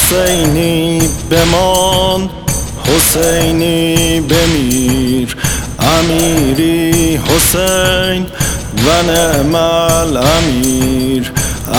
حسینی بمان، حسینی بمیر. امیری حسین و نعم الامیر،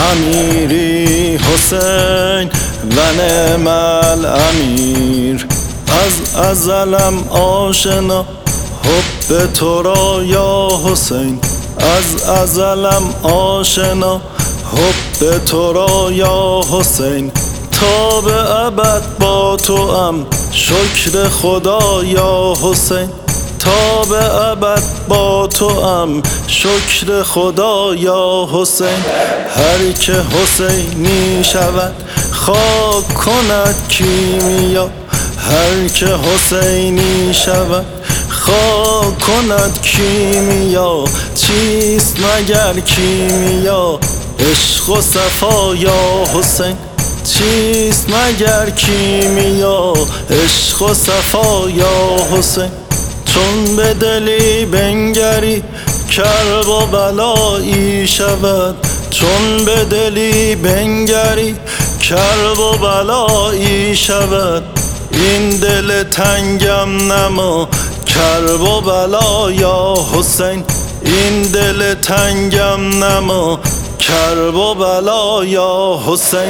امیری حسین و نعم الامیر. از ازلم آشنا حب تو را یا حسین، از ازلم آشنا حب تو را یا حسین. تا به ابد با تو ام شکر خدا یا حسین، تا به ابد با تو ام شکر خدا یا حسین. هر که حسینی شود خاک کند کیمیا، هر که حسینی شود خاک کند کیمیا. چیست مگر کیمیا عشق و صفا یا حسین، چیست مگر کیمیا عشق و صفا یا حسین. چون به دلی بنگری کرب و بلایی شود، چون به دلی بنگری کرب و بلایی شود. این دل تنگم نما کرب و بلا یا حسین، این دل تنگم نما کرب و بلا یا حسین.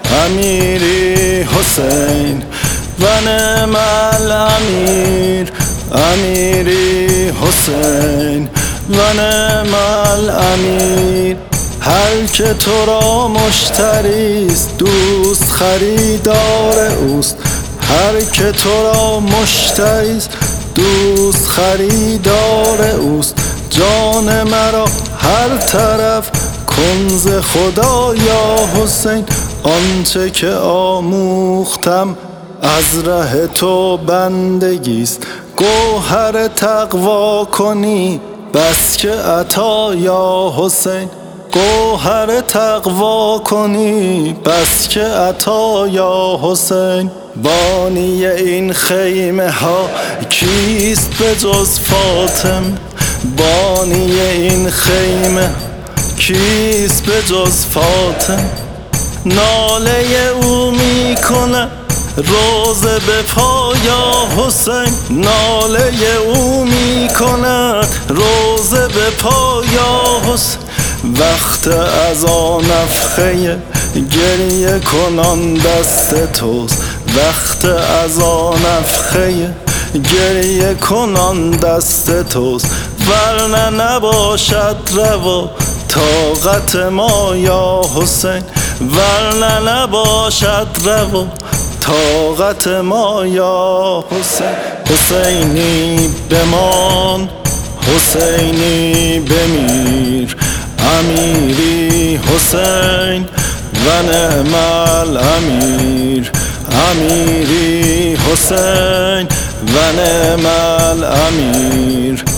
امیری حسین و نعم الامیر، امیری حسین و نعم الامیر. هر که تو را مشتریست دوست خریدار اوست، هر که تو را مشتریست دوست خریدار اوست. جان مرا هر طرف کنز خدا یا حسین، آنچه که آموختم از ره تو بندگیست. گوهر تقوا کنی بس که عطا یا حسین، گوهر تقوا کنی بس که عطا یا حسین. بانی این خیمه ها کیست به جز فاطمه، بانی این خیمه کیست به جز فاطمه. ناله او می کنه روزه به پا یا حسین، ناله او می کند روزه به پا یا حسین. وقت از آن نفخه گریه کنان دست توست، وقت از آن نفخه گریه کنان دست توست. ورنه نباشد روا طاقت ما یا حسین، ورنه نباشد روا طاقت ما یا حسین. حسینی بمان، حسینی بمیر. امیری حسین و نعم الامیر، امیری حسین و نعم الامیر.